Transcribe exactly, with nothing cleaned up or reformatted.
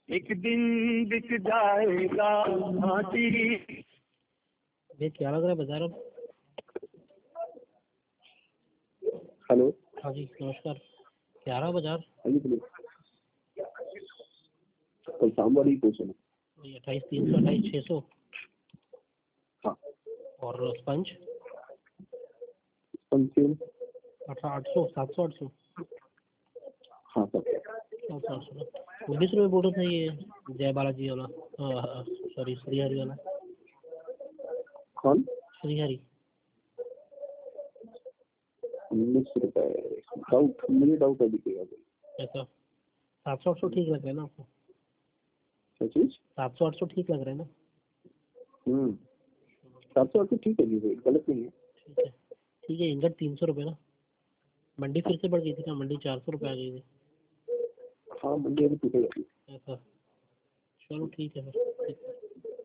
एक दिन बिक जाएगा हाथी। ये क्या लग रहा है बाजार अब? हेलो, हाँ जी नमस्कार, क्या रहा बाजार? हाँ जी बोलिए। कल शाम वाली क्वेश्चन है। अट्ठाईस तीन सौ अट्ठाईस छः सौ हाँ, और स्पंज पंचम अठारह आठ सौ सात सौ आठ सौ हाँ सर। सात सौ आठ सौ उन्नीस रुपये बोल रहा था ये जय बालाजी वाला, सॉरी श्रीहरि वाला। कौन? श्रीहरि उन्नीस रुपए डाउट, मुझे डाउट है दिखेगा ऐसा। सात सौ आठ सौ ठीक लग रहा है ना आपको? क्या चीज? सात सौ आठ सौ ठीक लग रहा है ना? हम्म सात सौ आठ ठीक है जी, भाई गलत नहीं है। ठीक है ठीक है। इंगट तीन सौ रुपये ना? मंडी फिर से बढ़ गई थी ना, मंडी चार सौ रुपये आ गई थी। हाँ मंडी अभी टूटेगा। ऐसा, चलो ठीक है फिर।